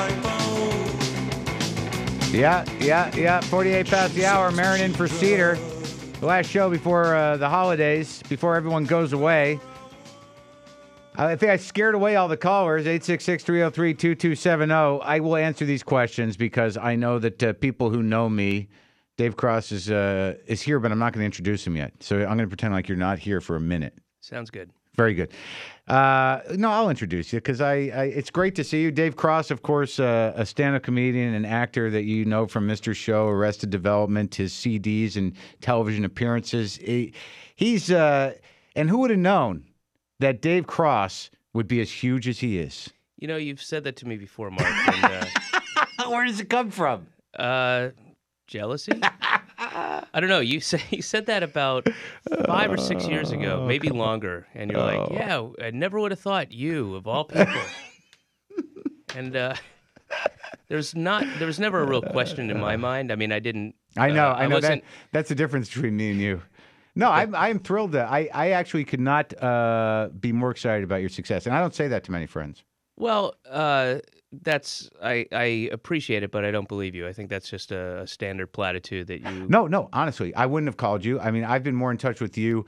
Yeah. 48 past the hour. Marin in for Cedar. The last show before the holidays, before everyone goes away. I think I scared away all the callers. 866-303-2270. I will answer these questions because I know that people who know me, Dave Cross is here, but I'm not going to introduce him yet. So I'm going to pretend like you're not here for a minute. Sounds good. Very good. No, I'll introduce you because it's great to see you. Dave Cross, of course, a stand-up comedian and actor that you know from Mr. Show, Arrested Development, his CDs and television appearances. He's and who would have known that Dave Cross would be as huge as he is? You know, you've said that to me before, Mark. And, where does it come from? Jealousy? I don't know. You said that about 5 or 6 years ago, maybe longer, and you're like, "Yeah, I never would have thought you of all people." And there was never a real question in my mind. I mean, I didn't. I know. That's the difference between me and you. No, I'm thrilled that I actually could not be more excited about your success, and I don't say that to many friends. Well, I appreciate it, but I don't believe you. I think that's just a standard platitude that you. No. Honestly, I wouldn't have called you. I mean, I've been more in touch with you.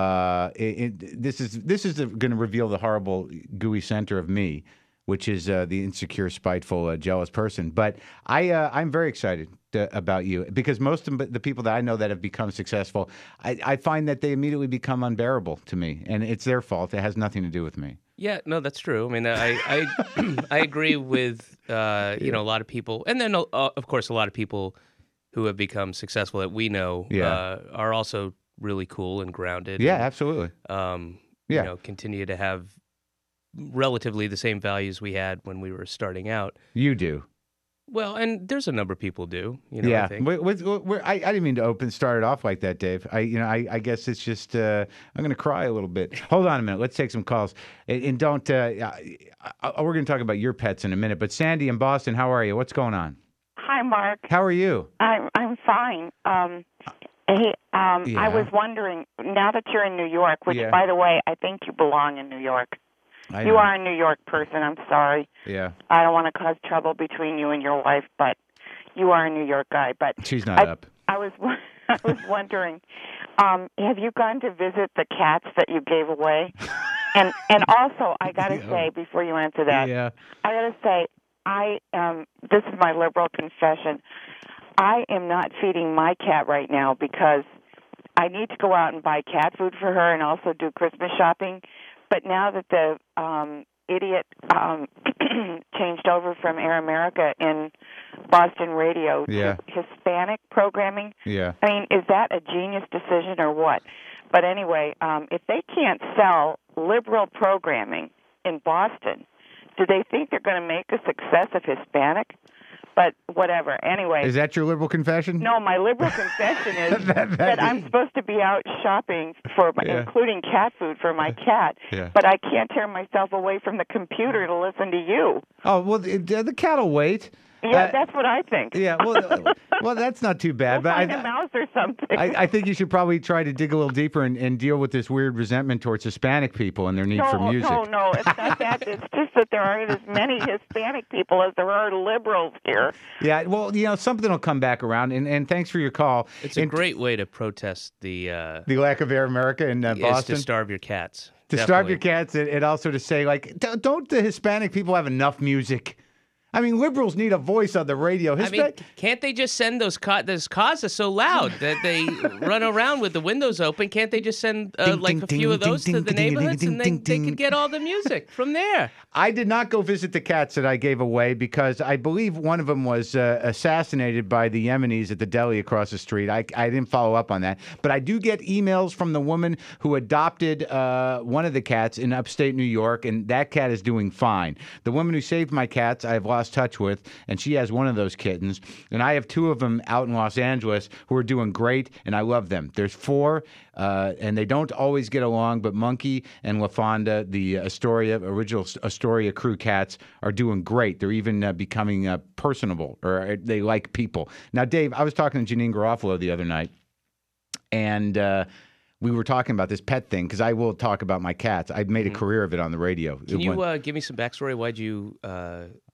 This is going to reveal the horrible, gooey center of me, which is the insecure, spiteful, jealous person. But I'm very excited about you because most of the people that I know that have become successful, I find that they immediately become unbearable to me, and it's their fault. It has nothing to do with me. Yeah, no, that's true. I mean, I agree with a lot of people, and then of course a lot of people who have become successful that we know are also really cool and grounded. Yeah, and, absolutely. Continue to have relatively the same values we had when we were starting out. You do. Well, and there's a number of people do. Yeah, I think. I didn't mean to start it off like that, Dave. I guess it's just I'm going to cry a little bit. Hold on a minute. Let's take some calls. And don't. We're going to talk about your pets in a minute. But Sandy in Boston, how are you? What's going on? Hi, Mark. How are you? I'm fine. I was wondering, now that you're in New York, which, by the way, I think you belong in New York. You are a New York person. I'm sorry. Yeah. I don't want to cause trouble between you and your wife, but you are a New York guy. But she's not up. I was wondering, have you gone to visit the cats that you gave away? And also, I got to say, before you answer that, I got to say, this is my liberal confession. I am not feeding my cat right now because I need to go out and buy cat food for her and also do Christmas shopping. But now that the idiot changed over from Air America in Boston radio to Hispanic programming, I mean, is that a genius decision or what? But anyway, if they can't sell liberal programming in Boston, do they think they're going to make a success of Hispanic? But whatever. Anyway. Is that your liberal confession? No, my liberal confession is that I'm supposed to be out shopping for, including cat food for my cat. Yeah. But I can't tear myself away from the computer to listen to you. Oh, well, the cat will wait. Yeah, that's what I think. Yeah, well, that's not too bad. We'll find a mouse or something. I think you should probably try to dig a little deeper and deal with this weird resentment towards Hispanic people and their need for music. No, it's not that. It's just that there aren't as many Hispanic people as there are liberals here. Yeah, well, something will come back around, and thanks for your call. It's a great way to protest the lack of Air America in Boston. Is to starve your cats. To starve your cats, and also to say, like, don't the Hispanic people have enough music? I mean, liberals need a voice on the radio. Can't they just send those cars are so loud that they run around with the windows open? Can't they just send a few of those to the neighborhoods and they could get all the music from there? I did not go visit the cats that I gave away because I believe one of them was assassinated by the Yemenis at the deli across the street. I didn't follow up on that. But I do get emails from the woman who adopted one of the cats in upstate New York, and that cat is doing fine. The woman who saved my cats, I have lost touch with, and she has one of those kittens, and I have two of them out in Los Angeles who are doing great, and I love them. There's four, and they don't always get along, but Monkey and LaFonda, the original Astoria crew cats, are doing great. They're even becoming personable, or they like people. Now, Dave, I was talking to Janine Garofalo the other night, and we were talking about this pet thing, because I will talk about my cats. I've made a career of it on the radio. Can you give me some backstory? Why'd you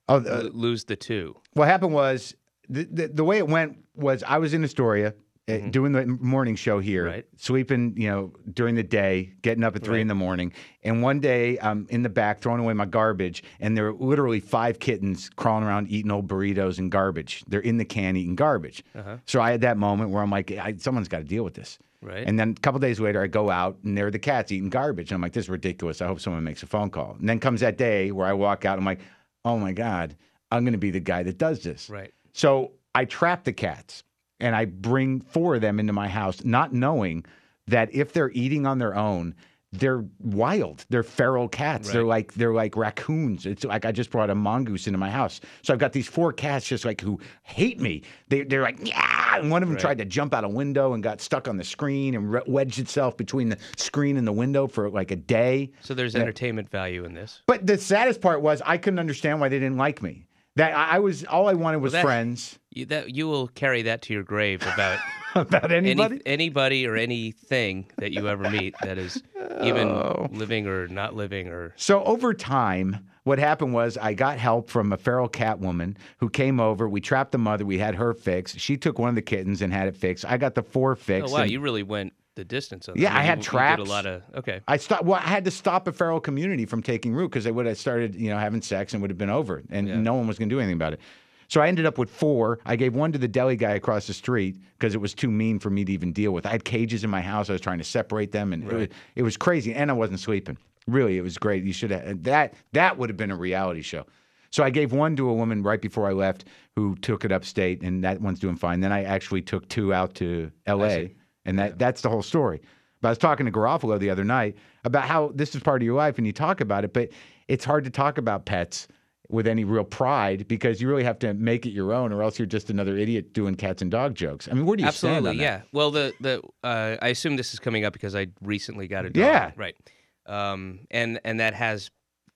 lose the two? What happened was the way it went was I was in Astoria doing the morning show here, sleeping, during the day, getting up at 3 in the morning. And one day I'm in the back throwing away my garbage, and there are literally 5 kittens crawling around eating old burritos and garbage. They're in the can eating garbage. So I had that moment where I'm like, someone's got to deal with this. Right. And then a couple days later, I go out, and there are the cats eating garbage. And I'm like, this is ridiculous. I hope someone makes a phone call. And then comes that day where I walk out, and I'm like, oh, my God, I'm going to be the guy that does this. Right. So I trap the cats, and I bring 4 of them into my house, not knowing that if they're eating on their own, they're wild. They're feral cats. Right. They're like raccoons. It's like I just brought a mongoose into my house. So I've got these 4 cats just like who hate me. They're like, yeah. And one of them tried to jump out a window and got stuck on the screen and wedged itself between the screen and the window for like a day. So there's entertainment value in this. But the saddest part was I couldn't understand why they didn't like me. That all I wanted was friends. You will carry that to your grave about about anybody, anybody or anything that you ever meet that is even living or not living or. So over time, what happened was I got help from a feral cat woman who came over. We trapped the mother. We had her fixed. She took one of the kittens and had it fixed. I got the 4 fixed. Oh wow, you really went the distance on that. Yeah, I had traps. You did a lot of okay. I had to stop a feral community from taking root because they would have started, having sex and would have been over, and no one was going to do anything about it. So I ended up with 4. I gave one to the deli guy across the street because it was too mean for me to even deal with. I had cages in my house. I was trying to separate them, and it was crazy. And I wasn't sleeping. Really, it was great. You should have that would have been a reality show. So I gave one to a woman right before I left who took it upstate, and that one's doing fine. Then I actually took 2 out to L.A., and that's the whole story. But I was talking to Garofalo the other night about how this is part of your life, and you talk about it, but it's hard to talk about pets with any real pride because you really have to make it your own, or else you're just another idiot doing cats and dog jokes. I mean, where do you stand on that? Yeah. Well, I assume this is coming up because I recently got a dog. Yeah. Right. And that has,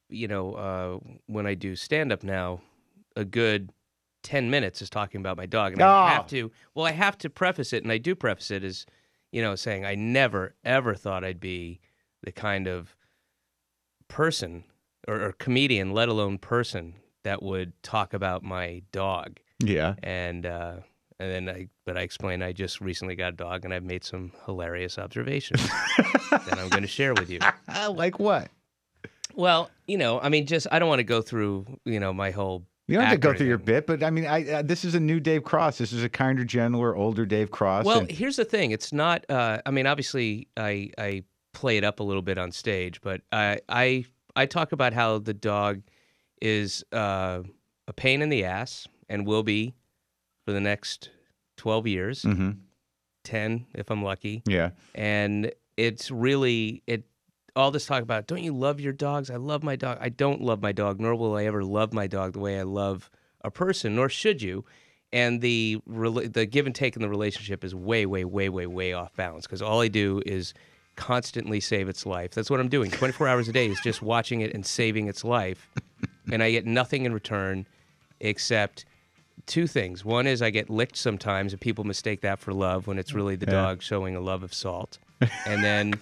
when I do stand up now, a good 10 minutes is talking about my dog, and I have to preface it, and I do preface it as, saying I never ever thought I'd be the kind of person or comedian, let alone person, that would talk about my dog. Yeah. And then I explained I just recently got a dog, and I've made some hilarious observations that I'm going to share with you. Like what? Well, I don't want to go through, my whole. You don't have to go through your bit, but I mean, this is a new Dave Cross. This is a kinder, gentler, older Dave Cross. Well, here's the thing. It's not. Obviously, I play it up a little bit on stage, but I talk about how the dog is a pain in the ass and will be for the next 12 years, 10 if I'm lucky. Yeah, and it's really all this talk about, don't you love your dogs? I love my dog. I don't love my dog, nor will I ever love my dog the way I love a person, nor should you. And the give and take in the relationship is way, way, way, way, way off balance, because all I do is constantly save its life. That's what I'm doing. 24 hours a day is just watching it and saving its life. And I get nothing in return except 2 things. One is I get licked sometimes, and people mistake that for love when it's really the dog showing a love of salt. And then...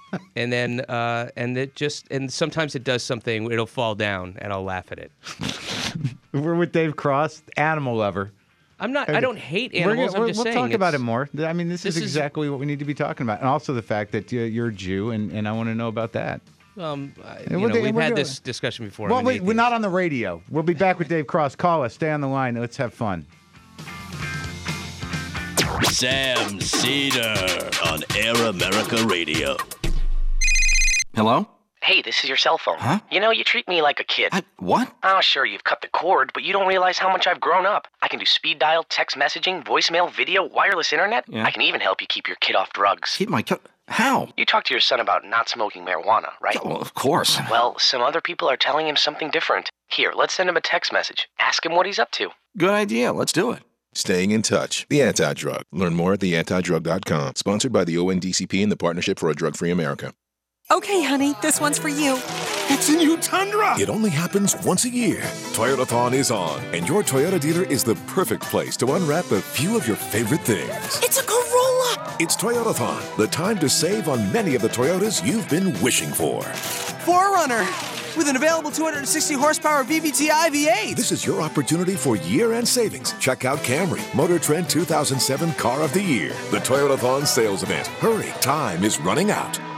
and sometimes it does something, it'll fall down and I'll laugh at it. We're with Dave Cross, animal lover. I don't hate animals. I'm just saying. We'll talk about it more. I mean, this is exactly what we need to be talking about. And also the fact that you're a Jew, and I want to know about that. We've had this discussion before. Well, we're not on the radio. We'll be back with Dave Cross. Call us. Stay on the line. Let's have fun. Sam Cedar on Air America Radio. Hello? Hey, this is your cell phone. Huh? You treat me like a kid. What? Oh, sure, you've cut the cord, but you don't realize how much I've grown up. I can do speed dial, text messaging, voicemail, video, wireless internet. Yeah. I can even help you keep your kid off drugs. Keep my kid? How? You talked to your son about not smoking marijuana, right? Well, of course. Well, some other people are telling him something different. Here, let's send him a text message. Ask him what he's up to. Good idea. Let's do it. Staying in touch. The Anti-Drug. Learn more at theantidrug.com. Sponsored by the ONDCP and the Partnership for a Drug-Free America. Okay, honey, this one's for you. It's a new Tundra! It only happens once a year. Toyotathon is on, and your Toyota dealer is the perfect place to unwrap a few of your favorite things. It's a Corolla! It's Toyotathon, the time to save on many of the Toyotas you've been wishing for. 4Runner with an available 260 horsepower VVT-i V8. This is your opportunity for year-end savings. Check out Camry, Motor Trend 2007 Car of the Year. The Toyotathon sales event. Hurry, time is running out.